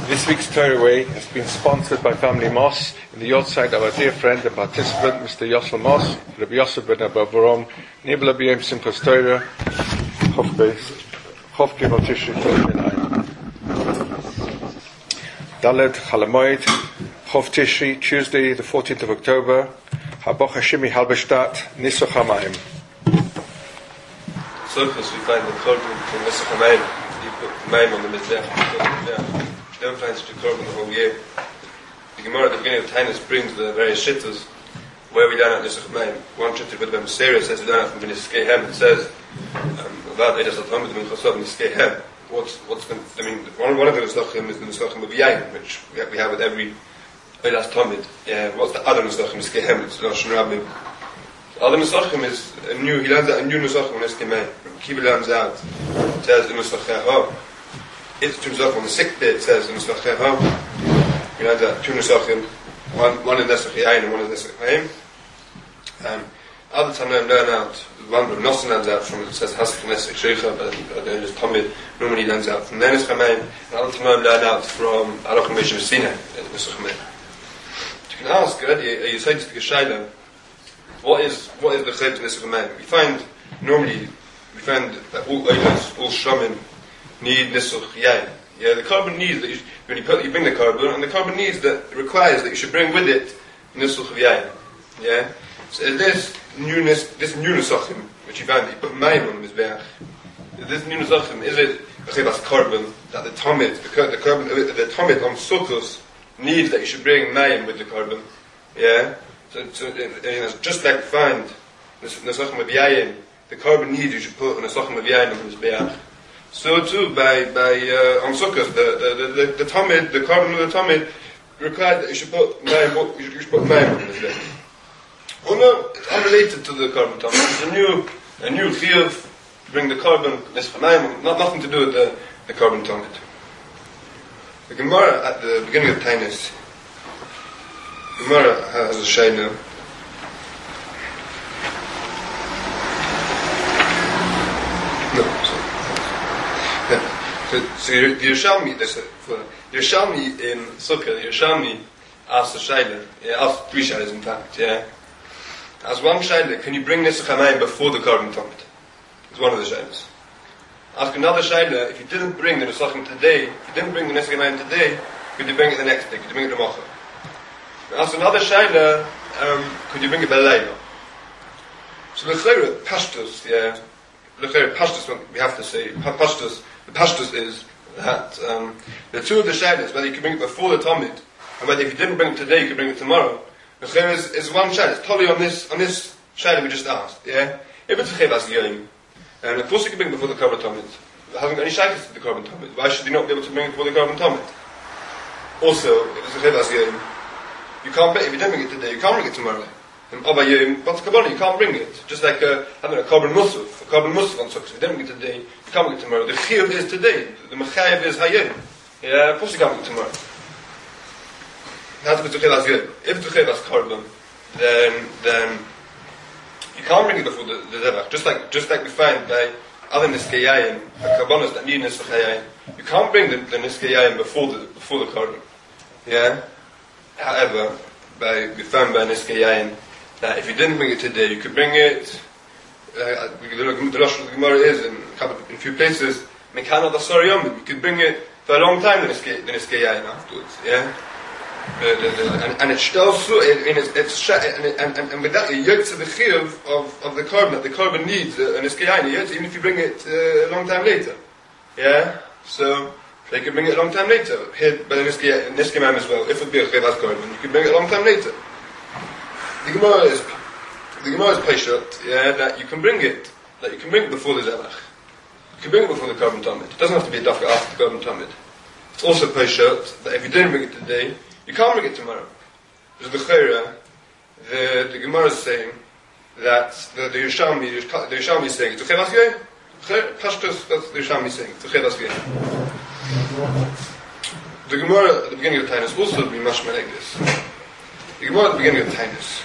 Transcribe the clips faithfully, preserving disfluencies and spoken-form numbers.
This week's Torah Way has been sponsored by Family Moss in the yahrzeit of our dear friend and participant, Mister Yossel Moss, Rabbi Yosef ben Abavurom, Nibla B'Yem Simchas Torah, Chof Beis, Chof Gimel Tishri Tov Ein. Daled Chalamoid, Chof Tishri, Tuesday, the fourteenth of October, Haboch Hashimi Halberstadt, Nisuch HaMayim. Surface, we find the Korban from Nisuch HaMayim. You put Mayim on the Mizbech. Don't find such a korban the whole year. The Gemara at the beginning of Tainus brings the various shittas where we learn out Nisuch HaMayim. One shitta with them serious says we learn out from B'niskeihem. It says um, about Eidas Al-Tamid and Minchasov B'niskeihem. What's what's the, I mean one one of the Nisuchim is the Nisuchim of Yain, which we have, we have with every Eidas Tamid. Yeah, what's the other Nisuchim B'niskeihem? It's Lashon Rabbim. The other Nisuchim is a new. He learns out a new Nisuchim B'niskeihem. Kiva learns out. It says the Nisuchim. It's two Nusachim on the sixth day. It says in Nusachim, you know that two Nusachim, one one in Nusach Yain and one in Nusach Hayim. Um, other Tanaim learn out one of Nosson learns out from it says Hasach Nusach Sheicha, but then just Tamid normally learns out from Nusach Hayim, and other Tanaim learn out from Aruch Meshim Sinai Nusach Hayim. You can ask already, you say to the Geshaila, what is what is the Chayt Nusach Hayim? We find normally we find that all Eidos, all Shamim need Nisuch Yain. Yeah, the korban needs that you, when you put you bring the korban, and the korban needs that requires that you should bring with it Nisuch Yain. Yeah. So this newness, this new Nisuchim, which you found that you put Mayim on the Mizbeach, this new Nisuchim, is it a chivas korban that the Tamid, the the korban, the Tamid on Sukkos needs that you should bring Mayim with the korban. Yeah. So, so you know, just like you find Nisuchim of Yain, the korban needs you should put Nisuchim of Yain on the Mizbeach. So too, by by uh, on Sukkot, the the the, the, the Tamid, the korban of the Tamid, required that you should put Mayim, you should put Mayim on this day. Oh no, it's unrelated to the korban Tamid. It's a new a new chiyuv. Bring the korban Nisuch Mayim, not nothing to do with the the korban Tamid. The Gemara at the beginning of Tainus, Gemara has a shayna. So the Yerushalmi, the Yerushalmi in Sukkah, the Yerushalmi asks a shayla, yeah, asks three shaylas in fact, yeah. As one shayla, can you bring Nisuch HaMayim before the korban Tamid? It's one of the shaylas. Ask another shayla, if you didn't bring the Nisuchim today, if you didn't bring the Nisuch HaMayim today, could you bring it the next day? Could you bring it tomorrow? Ask another shayla, um, could you bring it Belayla? So the Chayra, Pashtus, yeah, the Chayra, Pashtus, we have to say, Pashtus, the Pashtus is that um, the two of the shaylas, whether you can bring it before the Tamid, and whether if you didn't bring it today, you can bring it tomorrow. The Chayr is, is one shayla. It's totally on this on this shayla we just asked. Yeah, if it's a chayvas yoyim, and of course you can bring it before the korban Tamid. It hasn't got any shaylas to the korban Tamid. Why should you not be able to bring it before the korban Tamid? Also, if it's a chayvas yoyim, you can't. If you don't bring it today, you can't bring it tomorrow. And Oba yoyim, what's kabbalah? You can't bring it. Just like uh, I don't know, korban musaf, a korban musaf on sukkah. If you don't bring it today, you can't bring it tomorrow. The chiyuv is today. The mechayev is hayom. Yeah, of course you can't bring it tomorrow. That's if it's a chayvas yoyim. If it's a chayvas korban, then then you can't bring it before the, the zevach. Just like just like we find by other niskeyayim, the karbonos that need niskeyayim, you can't bring the, the niskeyayim before the before the korban. Yeah. However, by we found by niskeyayim that if you didn't bring it today, you could bring it. Uh, the Rosh of the Gemara is in a couple, in a few places. Mekana dasar yomim. You could bring it for a long time. The niskeyayim afterwards. Yeah. The, the, the, and, and it still so in it's, it's and, and, and, and with that it yokes to the chiyuv of, of the korban that the korban needs uh, an iskayayim even if you bring it uh, a long time later. Yeah, so they can bring it a long time later. Here, but in iskayayim as well. If it be a chayvas korban, you can bring it a long time later. The Gemara is the Gemara is peshut, yeah, that you can bring it, that you can bring it before the zevach. You can bring it before the korban Tamid. It doesn't have to be a dafka after the korban Tamid. It's also peshut that if you didn't bring it today, you can't bring it tomorrow. Because the Chayra, the, the Gemara is saying that the, the Yerushalmi, the Yerushalmi is saying, it's a Chayvas Yoyim. Pashtus, that's the Yerushalmi is saying, it's a Chayvas Yoyim. The Gemara at the beginning of the Tainus also be mashma like this. The Gemara at the beginning of the Tainus,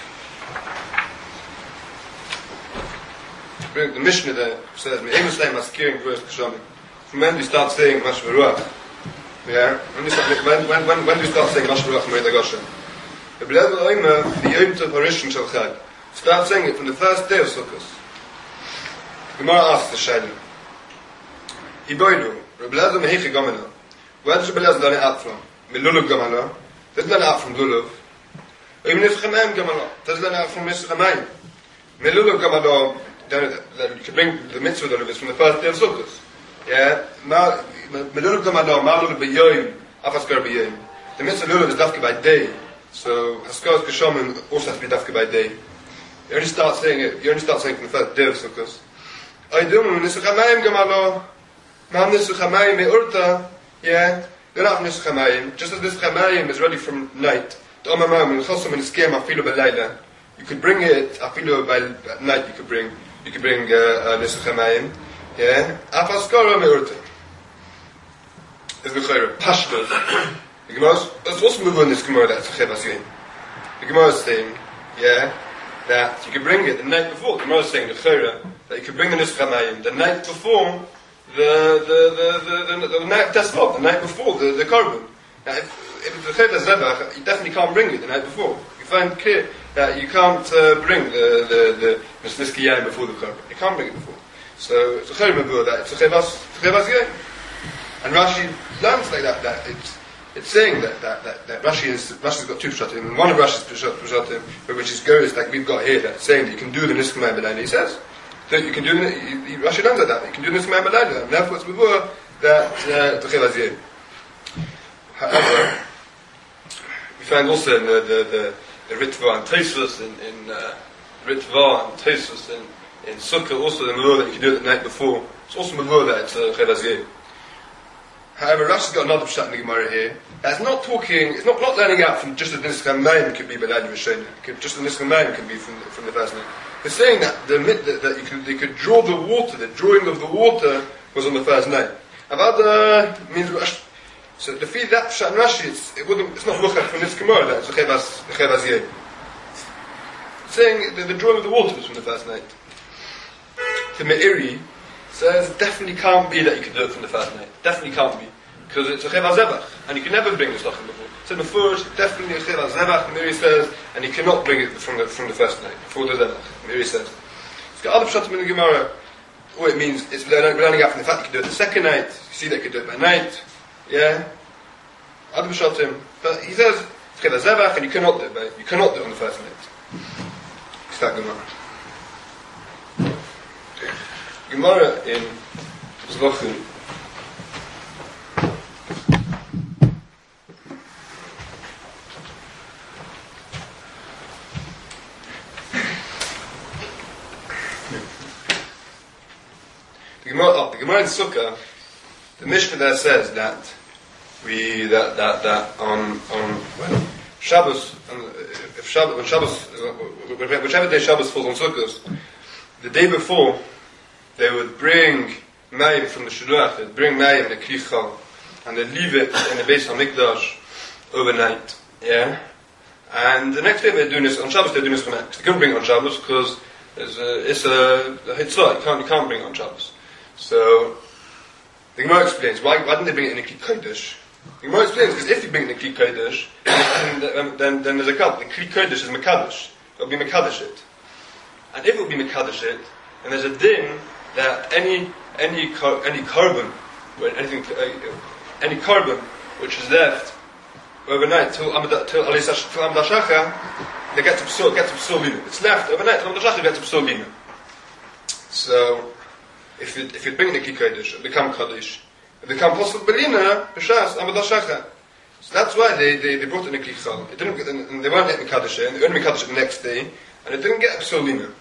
the Mishnah there says, from when we start saying Mashma Ruach, Yeah? When, you start, when, when, when, when do you start saying Mashruach Meida Goshen? The Yom Tov Harishon Shel Chag. Start saying it from the first day of Sukkot. Gemara asks the Shaila. Iboilu, Rebbe Lezer Mehichi Gomena. Where does Rebbe Lezer learn it out from? Melulav Gomena. Does learn it out from Lulav. Or even Nisach Hamayim Gomena. Does learn it out from Nisach Hamayim. Melulav Gomena, you can bring the mitzvah Lulav is from the first day of Sukkot. Yeah? Melulav Gomena, Ma Lulav B'yoyim, Afaskar B'yoyim. The mitzvah Lulav is dafka by day. So Haskaras K'Shomim also has to be dafka by day. You only start saying it, you only start saying from the first day of Sukkot. I do Nisach Hamayim Gomena. Ma Nisach Hamayim Me'urta. Yeah? They're not Nisach Hamayim. Just as Nisach Hamayim is ready from night. The Omamam and Chosam and Skem Afilu B'Layla. You could bring it Afilu by night. You could bring you could bring uh, uh, Nisach Hamayim. Yeah. Afaskara Me'urta. Is the Chayra Pashtas. The Gemara. Let's also move on this Gemara that's Chevas Yom. The Gemara is saying, yeah, that you could bring it the night before. The Gemara is saying the Chayra that you could bring the Nisach Hamayim the night before. The the the the, the, the night Tesla, the night before the the carbon. Now, if, if it's a Cheder Zebach, you definitely can't bring it the night before. You find clear that you can't uh, bring the the the Misniski Yayim before the carbon. You can't bring it before. So it's a Cheder Mavur that it's a Chevas Chevas Yayim. And Rashi learns like that. That it's it's saying that that that, that Rashi is Rashi's got two pshatim, and one of Rashi's pshatim, which is goes like we've got here, that's saying that you can do the Niskim Yayim. He says. That you can do it, Rashi learns like that. You can do this Ma'am Alayla, and therefore it's before that Techel Aziyah. However, we find also in the the the, the Ritva and Tosfos in in uh, Ritva and Tosfos in in Sukkah also the Mavur that you can do it the night before. It's also Mavur that it's Techel Aziyah. However, Rashi's got another pshat in the Gemara here. That's not talking. It's not not learning out from just the Nisach Hamayim could be B'Layla Rishona. Just the Nisach Hamayim can be from from the first night. It's saying that the that, that you could they could draw the water. The drawing of the water was on the first night. Avada means so to feed that pshat Rashi. It's it wouldn't. It's not muchach from this Gemara. That's the Chevas the Chevas Yeh. Saying that the drawing of the water was from the first night. The Meiri says definitely can't be that you could do it from the first night. Definitely can't be because it's a Chevas Zebach and you can never bring this lachem before. So before it's definitely a Chevas Zebach. Meiri says and you cannot bring it from the from the first night before the Zebach. Meiri says. It's got other pshatim in the Gemara. All it means is learning, learning out from the fact that you can do it the second night. You see that you can do it by night. Yeah. Other pshatim, but he says it's Chevas Zebach and you cannot do it. By, you cannot do it on the first night. It's that Gemara. Gemara in Zvachim. The Gemara, oh, the Gemara in Sukkah, the Mishnah there says that we that that that on on when Shabbos, if Shabbos when Shabbos whichever day Shabbos falls on Sukkot, the day before. They would bring mayim from the shidduch. They'd bring mayim in a klicha, and they'd leave it in the Beis Hamikdash overnight. Yeah, and the next day they're doing this on Shabbos. They're doing this because they couldn't bring it on Shabbos because it's a, it's a, a hitzah. You can't you can't bring it on Shabbos. So the Gemara explains why why didn't they bring it in a kli kodesh? The Gemara explains because if you bring it in a kli kodesh, then, then then there's a couple. The kli kodesh is mekadosh. It'll be mekadosh it, and if it will be mekadosh it, and there's a din. That any any any carbon, anything, uh, any carbon which is left overnight till till Amdashacha, they get to psul, get to psulina. It's left overnight till Amdashacha, get to psulina. So, if you if you bring the kikodesh, it become kaddish, it become possible belina b'shas Amdashacha. So that's why they, they, they brought in a klichal. It didn't, and they weren't getting kaddish, and they only kaddish the next day, and it didn't get psulina.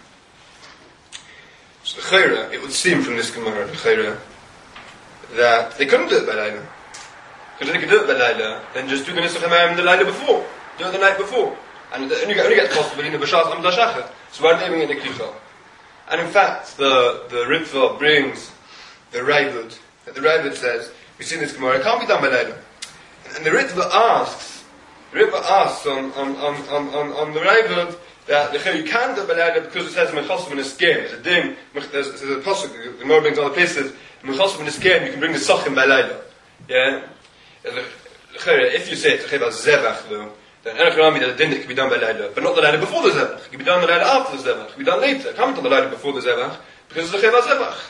So the Chayra, it would seem from this Gemara, the Chayra, that they couldn't do it by Laila. Because if they could do it by Laila, then just do the Nisach Hamayim the Laila before. Do it the night before. And only get, only get possible in the Bashas Amdashacha. So why are they doing it in the Klichal? And in fact, the, the Ritva brings the Ravid. The Ravid says, we see in this Gemara, it can't be done by Laila. And, and the Ritva asks, the Ritva asks on, on, on, on, on, on the Ravid, that the you can't do B'Layla because it says Mechasim in a scam. There's a ding, there's, there's a pasuk, the Gemara brings other places, Mechasim in a scam, you can bring the Sachim B'Layla. Yeah? If you say it's a zebach, though, then Erech Rami that the din can be done by Leila, but not the Leila before the zebach. It can be done the Leila after the zebach. It can be done later. It can't be done the Leila before the zebach because it's a cheva zebach.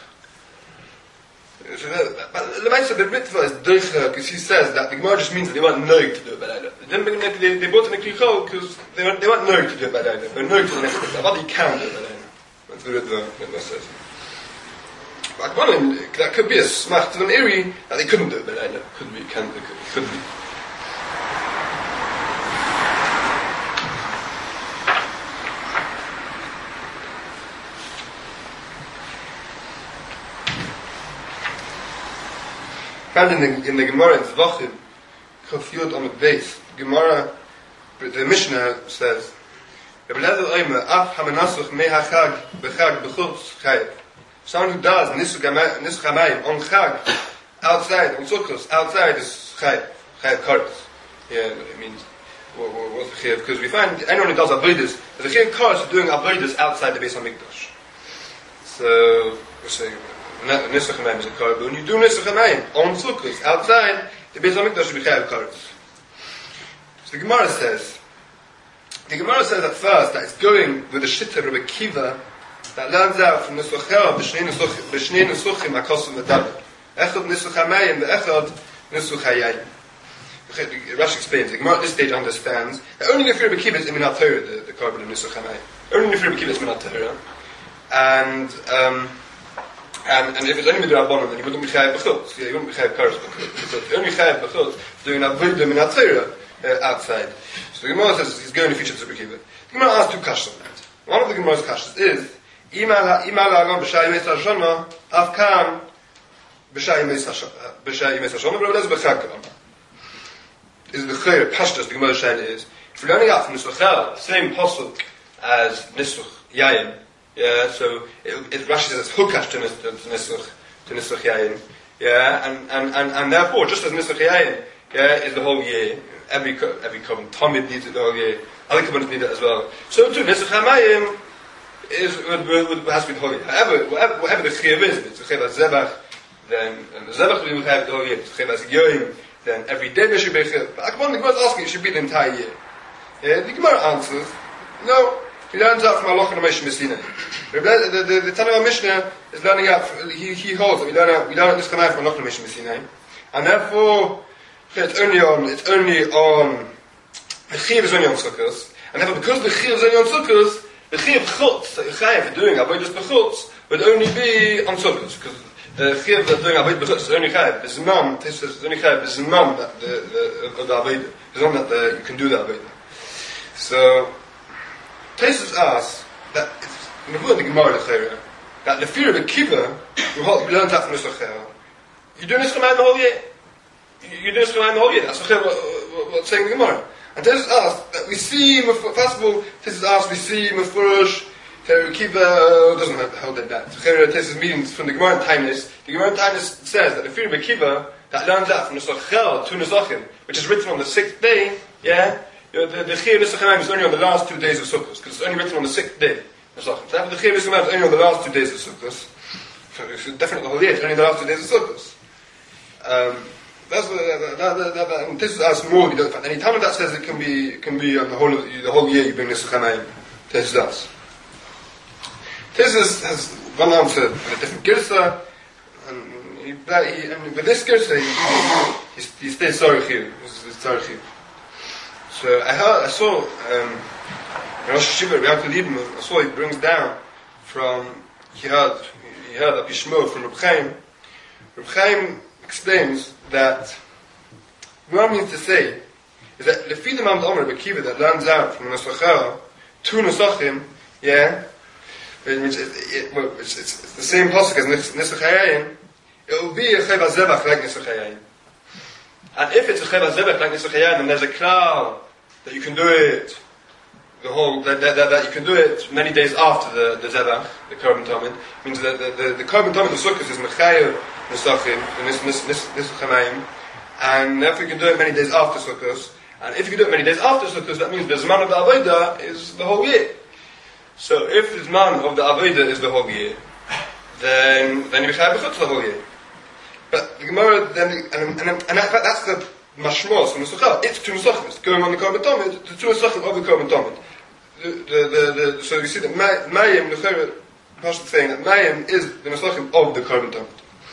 But the Maisa the mitzvah is doicha because he says that the Gemara just means that they weren't knowing to do it by Leila. They didn't bring they, they brought in a klichol because they weren't they weren't knowing to do it by Leila. They were knowing to the next step. But you can do it by Leila. That's the Ritva says. But one that could be a smach to an iri that they couldn't do it by Leila. Couldn't be, can it couldn't be. Found in the, in the Gemara in Zvachim, Chafiyot on the base, Gemara, the Mishnah says, someone who does Nisuch Hamayim on Chag, outside, on Sukkos, outside is Chayav, Chayav Kares. Yeah, it means, what, what, what's the Chayav? Because we find anyone who does Avodas, the Chayav Kares is doing Avodas outside the Beis HaMikdash. So, we're saying, Nisuch Hamayim is a Kares, but when you do Nisuch Hamayim on Sukkos, outside, the Beis HaMikdash should be Chayav Kares. So the Gemara says, the Gemara says at first that it's going with the Shitta Rebbe Kiva that learns out from Nisuchel b'shnei Nisuchim HaKosov V'Daber. Echad Nisuch Hamayim v'Echad Nisuch Hayayim. Rashi explains, the Gemara at this stage understands that only if Rebbe Kiva is Minat Torah, the, the carbon of Nisuch Hamayim. Only if Rebbe Kiva is Minat Torah. And, um, and, and if it's only Midrash Rabbanon, then you wouldn't be Chayav B'chutz. Yeah, you wouldn't be Chayav Kares B'chutz. But only Chayav B'chutz doing Avodah Minat Torah uh, outside. So the Gemara says he's going to feature to Rebbe Kiva. The Gemara asks two kashas on that. One of the Gemara's kashas is Ima la'agon b'shai yimes hashana afkam b'shai yimes hashana but it's b'chag kalam. Is the chayr pashtas the Gemara shaila is if you're learning out from Nisuchel, same pasuk as Nisuch Yayin, yeah, so it, it Rashi says it's hukash to Nisuch to Nisuch Yayin, yeah, and, and, and, and therefore just as Nisuch Yayin, yeah, is the whole year, every every covenant Talmud needs it the whole year, other covenants need it as well. So too Nisuch Hamayim is would, would, has to be the whole year. However, whatever, whatever the chiyuv is, if it's a chiyuv zebach, then and the zebach we would have the whole year. If it's a chiyuv yoyim, then every day there should be a chiyuv. But Akban, the Gemara is asking, it should be the entire year. Yeah, the Gemara answers, no. He learns out from Allah and Moshe Messina. The the the, the Tanakh Mishnah is learning out. He he holds that we learn out we learn out this Tanakh from Allah and Moshe Messina, and therefore it's only on it's only on the chiyuv is only on sukkos, and therefore because the chiyuv is only on sukkos. The chiyuv chutz that you're chayav for doing avodas b'chutz would only be on sukkos because the chiyuv that's doing avodas b'chutz is only chayav. It's none. It's only chayav. It's none that the the, the avodah. It's none that the, you can do the avodah. So Tesis asks that in the word of the Gemara the that the fear of a kiva you learn that from Nisuchel. You do Nisuchel the whole year. You do Nisuchel the whole year. That's what what's saying in the Gemara. And this is asked that we see, first of all, this is asked, we see Mefurish, Kiva doesn't hold it that. This is means from the Gemara in Tainis. The Gemara in Tainis says that the fear of Kiva that learns that from Nisuchel to Nisuchim, which is written on the sixth day, yeah, the the Chiyuv Nisuchim is only on the last two days of Sukkot, because it's only written on the sixth day. Nisuchim. Therefore, the Chiyuv Nisuchim is only on the last two days of Sukkot. So definitely the whole year, it's only the last two days of Sukkot. Um, That's the, that, that, that, that, and this is as more. You don't find any time that says it can be it can be on the whole of, the whole year. You bring Nisuch Hamayim. This does. This is, has gone on to a different girsa, and, he, he, and with this girsa he, he, he stays sorry here. Sorry here. So I heard, I saw um, Rosh Hashiva Rabbi Lieben. I saw he brings down from he heard he heard Rabbi Shmuel from Reb Chaim. Reb Chaim explains that what it means to say is that the Lefi the Mount Omer Bekiva that learns out from Nisuchel to Nisuchim, yeah, which is it, well, it's, it's, it's the same pasuk as Nisuch Hayayim, it will be a Chayv HaZevach like Nisuch Hayayim. And if it's a Chayv HaZevach like Nisuch Hayayim, then there's a cloud that you can do it the whole that, that, that, that you can do it many days after the the Zevach, the Korban Tamid. Means that the the, the Korban Tamid of Sukkot is Mechayev Nisuchim, Nisuch Hamayim, and therefore you can do it many days after Sukkot. And if you can do it many days after Sukkot, that means the Zman of the Avodah is the whole year. So if the Zman of the Avodah is the whole year, then then you have B'chutz the whole year. But the Gemara then and and, and in fact that's the mashmos from Nesachel. It's two Nesachim. It's going on the Korban Tamid, the two Nesachim of the Korban Tamid. The, the, the, the, so you see that Mayim, the Chayra, Pashat saying that Mayim is the Nesachim of the Korban Tamid.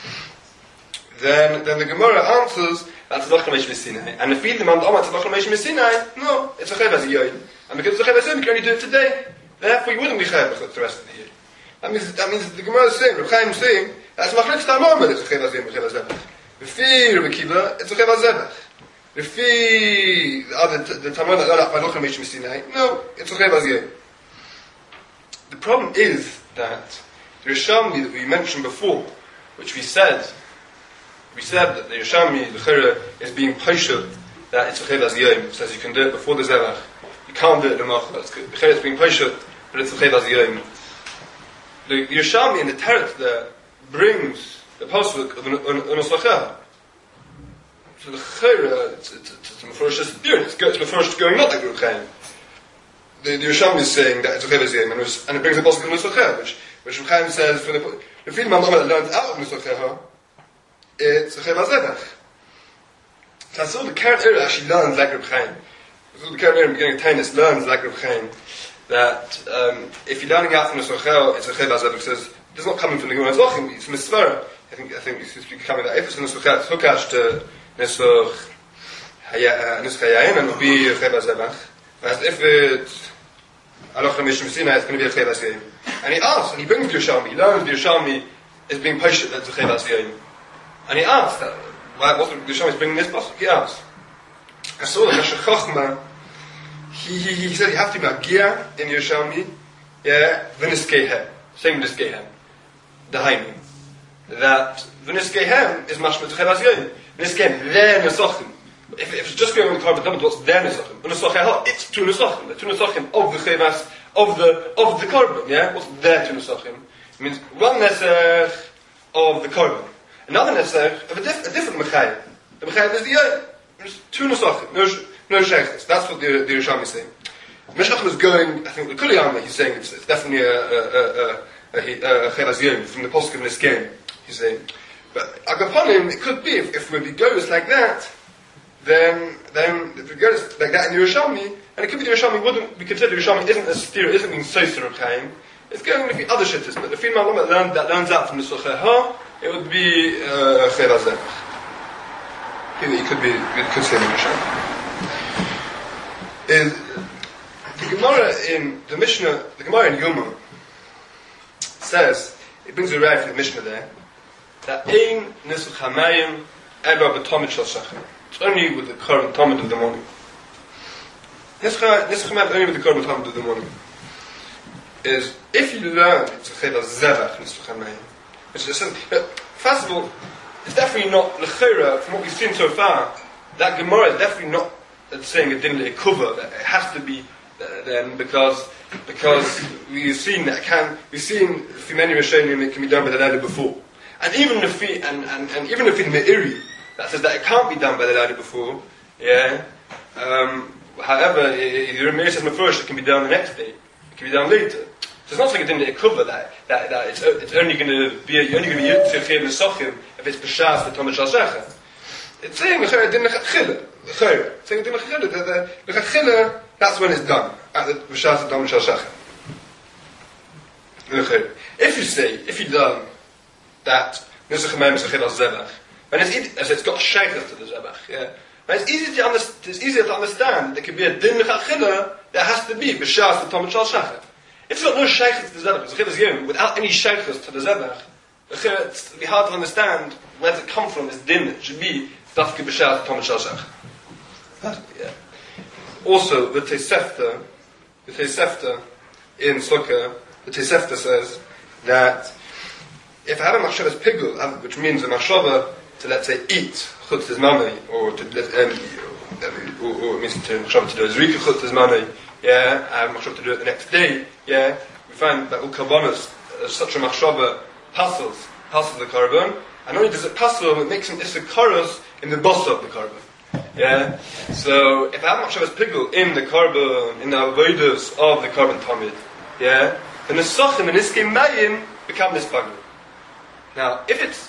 Then, then the Gemara answers, that's Tzedakah Meish Sinai. And if you demand Omar Tzedakah Meish Sinai, no, it's a Chayav as a Yoyim. And because it's a Chayav as a Yoyim, you can only do it today. Therefore, you wouldn't be Chayav the rest of the year. That means, that means the Gemara is saying, Reb Chaim is saying, that's Machlek Stamar, it's a Chayav as a Yoyim, Chayav as a Yoyim. The Fi Reb Akiva, it's a Chayav as a Yoyim. The Fi, the other, the Tamar that got Tzedakah Meish Sinai, no, it's a Chayav as a Yoyim. The problem is that the Rishonim that we mentioned before, which we said, We said that the Yerushalmi, the Chira, is being paished that it's a Chayav as Yom. It says you can do it before the Zevach. You can't do it in the Machla. The Chira is being paished, but it's a Chayav as Yom. The Yerushalmi in the Teret there brings the Pasuk of Unuslachah. So the Chira, it's a Mefurish doing it. It's Mefurish going not like Reb Chaim. The Yerushalmi is saying that it's a Chayav as Yom, and it brings the Pasuk of Unuslachah, which which Reb Chaim says for the the Friedman that learns out of Unuslachah. It's a Chayav HaZevach. That's all the Karen Ira actually learns like Reb Chaim. That's all the Karen Ira in the beginning of Tainus learns like Reb Chaim. That um, if you're learning out from the Sochel, it's a Chayav HaZevach. It says, it's not coming from the Gemara Zochim, it's from the Svara. I think, I think it's coming that if it's from the Sochel, it's Hukash to Nesoch Hayayin, and it will be a Chayav HaZevach. Whereas if it's Aloch HaMishim Sinai, it's going to be a Chayav HaZevach. And he asks, and he brings the Yerushalmi, he learns the Yerushalmi is being patient that it's a Chayav HaZevach. And he asked, uh, why wasn't the Yerushalmi bringing this pasuk? He asked. I saw that Meshach Chochma, he, he, he said you have to be Magia in Yerushalmi, yeah, V'niskehem, saying V'niskehem, the Hainu. That V'niskehem is mashma Tzedakah as Yoyim. V'niskehem, their Nesachim. If, if it's just going on the Korban Tamid, what's their Nesachim? V'nisacheh, it's two Nesachim, the two Nesachim of the Chayvas, of the, of the Korban, yeah? What's their two Nesachim? It means one Nesach of the Korban. Another Nesach of a, diff- a different Mechayim. The Mechayim is the Yoyim. There's two Nesachim, no, no Sheikhs. That's what the, the Yerushalmi is saying. Meshach was going, I think, the Kuliyama, he's saying it's, it's definitely a, a, a, a, a Chayav as Yom from the Posuk of Niskeim, he's saying. But upon him, it could be, if, if it goes like that, then, then, if it goes like that in the Yerushalmi, and it could be the Yerushalmi wouldn't be considered, the Yerushalmi isn't a steer, isn't being Soser of Chaim, it's going to be other shittas, but the female woman learned, that learns out from the Socheh, it would be a Chayav as Yom. It could be, it could say in the Yerushalmi. Is, the Gemara in the Mishnah, the Gemara in Yoma says, it brings a right from the Mishnah there, that Ein Nisuch HaMayim Eba B'Tomid Shal Shachar. It's only with the Korban Tamid of the morning. Nisuch HaMayim only with the Korban Tamid of the morning. Is, if you learn it's a Chayav Zevach Nisuch HaMayim, which is, first of all, it's definitely not L'chira, from what we've seen so far, that Gemara is definitely not saying it didn't cover, that it has to be Uh, then because because we've seen that can we've seen for many Rishonim it can be done by the ladder before, and even the fee and, and, and even if in Meiri that says that it can't be done by the ladder before, yeah. Um, however, the Meiri says first it can be done the next day, it can be done later. So it's not saying it didn't cover that that, that it's it's only going to be you're only going to be used to Chayav Nesachim if it's b'shas the Tomid Shal Shachar. It's saying it didn't chila, it's saying it didn't chila the the chila. That's when it's done, at the B'shas of Tomid Shal Shachar. If you say, if you done that, Nisuch HaMayim is a Chayav Zevach, then it's easy, as it's got shaykhs to the Zevach, yeah. But it's easy to understand, it's easier to understand, there could be a din Chachila, that has to be B'shas of Tomid Shal Shachar. If it's got no shaykhs to the Zevach, it's a Chayav Yom, without any shaykhs to the Zevach, it would be hard to understand where does it come from, this din, it should be Dafki B'shas of Tomid Shal Shachar. Yeah. Also, the Tosefta, the Tosefta in Sukkah, the Tosefta says that if I have a machshavas pigul, which means a machshava to, let's say, eat chutz zmani, or to let um, or, or it means to machshava to do a zrika chutz zmani, yeah, I have a machshava to do it the next day, yeah, we find that ukabonos, uh, such a machshava passes, passes the carbon, and not only does it pass, it makes an isakaros in the boss of the carbon. Yeah, so if I have machshavas pigul in the carbon, in the avodas of the Korban Tamid, yeah, then the Nesachim and Niskei Mayim become this pagul. Now, if it's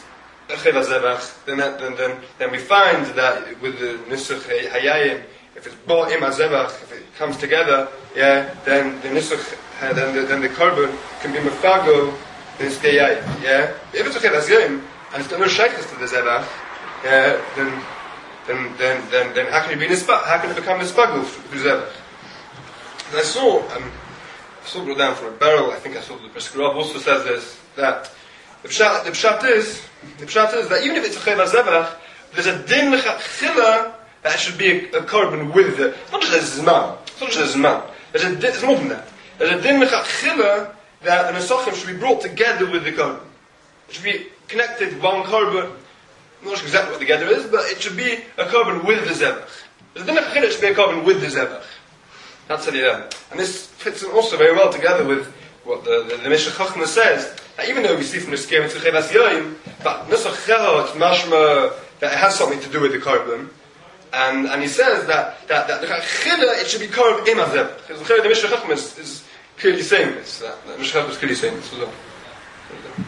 Chayla Zevach, then, then, then, then we find that with the Nisuch Hayayim, if it's bought im Zevach, if it comes together, yeah, then the Nisuch, uh, then the, then the Korban can be Mefago, then it's Gayayim, yeah. If it's a Chayla Zevach, and it's no Shaykhs to the Zevach, yeah, then, then, then, then, then how can it be Nispa, how can it become Nispago through Zevach? And I saw, um, I saw brought down from a barrel, I think I saw the Prescribe also says this, that the pshat, the pshat is, the pshat is that even if it's a chayla zevach, there's a din chila that it should be a, a korban with the, it's not just a zman, it's not just a zman, there's a din, it's more than that. There's a din chila that an asachim should be brought together with the korban. It should be connected, one korban, I'm not sure exactly what the gather is, but it should be a korban with the zevach. There's a din chila, it should be a korban with the zevach. That's it, yeah. And this fits in also very well together with what the, the, the Mishra Chachma says, that even though we see from the Skem to Chevas Yoim, but Nusach Chera, it's mashma, that it has something to do with the korban, and and he says that that, that the Chera, it should be korban im hazevach. Because the Mishra Chachma is, is clearly saying this, that the Mishra Chachma is clearly saying this as well.